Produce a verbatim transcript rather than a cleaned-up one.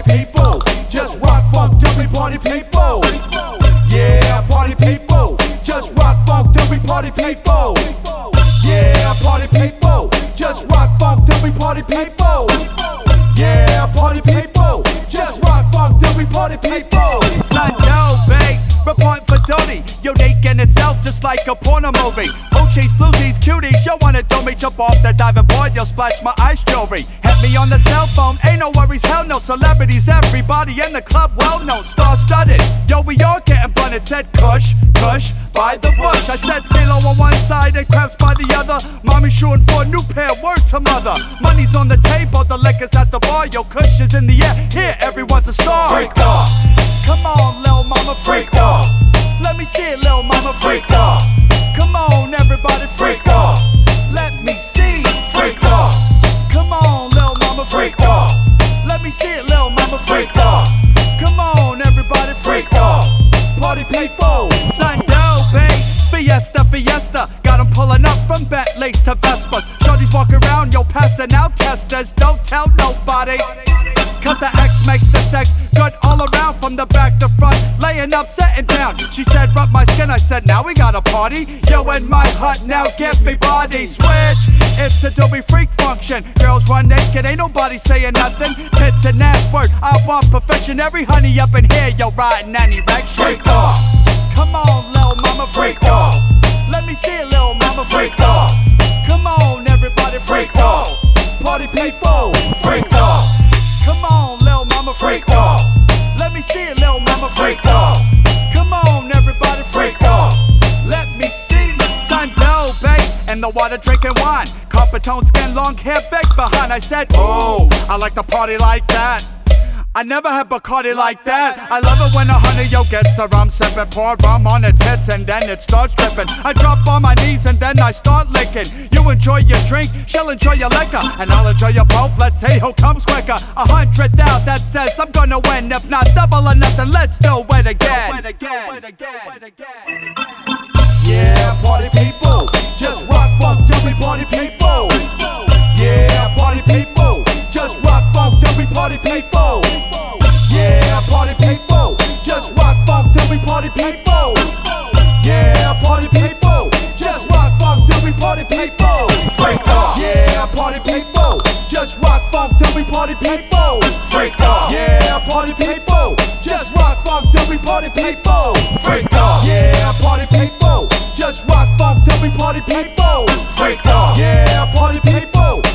party people. Just rock funk till we party people. Yeah, party people. Just rock funk till we party people. Yeah, party people. Just rock funk till we party people. Yeah, party people. Just rock funk till we party people. Son, no, babe, reporting for Dodie. You're naked itself just like a porno movie. O J's, floozies, cuties, you wanna do me, jump off the diving board, you'll splash my ice jewelry. Hit me on the cell phone, ain't no worries, hell no. Celebrities, everybody in the club, well known, star-studded. Yo, we all getting blunted, said Kush, Kush, by the bush. I said CeeLo on one side and Krabs by the other. Mommy shooting for a new pair, word to mother. Money's on the table, the liquor's at the bar. Yo, Kush is in the air, here everyone's a star. Freak off. Come on, lil' mama, freak, Freak off. Let me see it, lil' mama, freak, Freak off. Come on, everybody, freak, Freak off. Let me see, Freak off. come on, lil' mama, freak, Freak off. Let me see it, lil' mama, freak, Freak off. Come on, everybody, freak, Freak off. Party people. Sundown, babe, fiesta, fiesta. Got 'em pulling up from Bentleys to Vespas. Shorties walk around, yo, passing out testers. Don't tell nobody. Cause the X makes the sex good all around, from the back to front, laying up, sitting down. She said, rub my skin, I said, now we got a party. Yo, in my hut, now give me body. Switch, it's a Dewey freak function. Girls run naked, ain't nobody saying nothing. Tits and ass word, I want perfection. Every honey up in here, yo, riding any erection. Freak off. Come on, lil' mama, freak, Freak off. Let me see it, lil' mama, freak, Freak off. Come on, everybody, freak, Freak off. Party people. Freak off. Come on, lil' mama, freak, Freak off. Let me see it, lil' mama, freak, Freak off. Come on, everybody, freak, Freak off. Let me see. Sundown, babe, in the water drinking wine. Copper tone skin, long hair, big behind. I said, oh, I like to party like that. I never had Bacardi like that. I love it when a honey, yo, gets the rum sipping. Pour rum on its tits and then it starts dripping. I drop on my knees and then I start licking. You enjoy your drink, she'll enjoy your liquor, and I'll enjoy your both. Let's see who comes quicker. A hundred out that says I'm gonna win. If not double or nothing, let's do it again. Yeah, party people. Just rock funk till we party people. Yeah, party people. Just rock funk till we party people. Yeah, party people. Just rock funk till we party people. Yeah, party people. Just rock funk till we party people. Freak off. Yeah, party people. Just rock funk till we party people. Freak off. Yeah, party people. Just rock funk till we party people. Freak off. Yeah, party people. Just rock funk till we party people. Freak off. Yeah, party people.